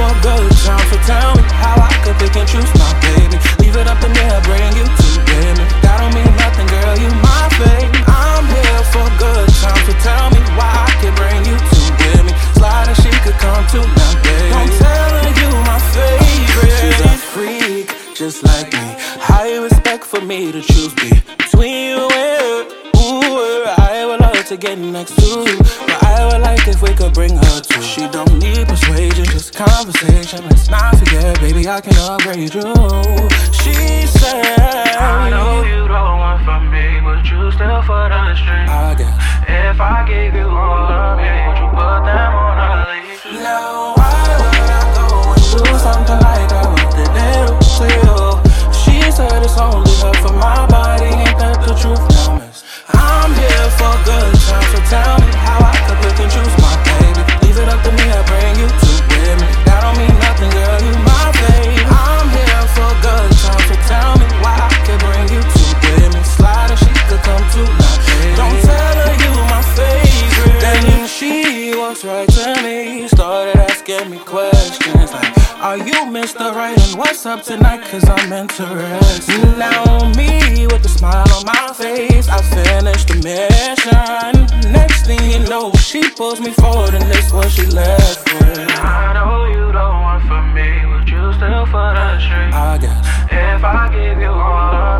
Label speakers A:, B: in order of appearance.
A: for a good time, so tell me how I could pick and choose my baby. Leave it up to me, I bring you to me. That don't mean nothing, girl, you my fave. I'm here for a good time, so tell me why I could bring you to me. Slide and she could come to now, baby. Don't tell her you my favorite. She's a freak, just like me. High respect for me to choose between you and her. Ooh, I would love to get next to you, but I would like if we could bring her too. She don't need persuasion, just conversation. Let's not forget, baby, I can upgrade you. She said,
B: I know you don't want for me, but you still for the string.
A: I guess
B: if I gave you all of me, would you put them on a leash?
A: now why would I go and do something like that? What did they do to you? She said it's only her for my body, ain't that the truth? Now, miss, I'm here for a good time, so tell me how I could pick and choose my baby. Leave it up to me, I bring you to me. That don't mean nothing, girl, you my babe. I'm here for a good time, so tell me why I could bring you to me. Slide and she could come to my baby. Don't tell her you my favorite. Then she walks right to me, started asking me questions like, are you Mr. Right and what's up tonight? Cause I'm interested. Now me with a smile on my face, I finished the mission. Next thing you know, she pulls me forward and this what she left with.
B: I know you don't want for me, but you still for the string.
A: I guess
B: if I give you all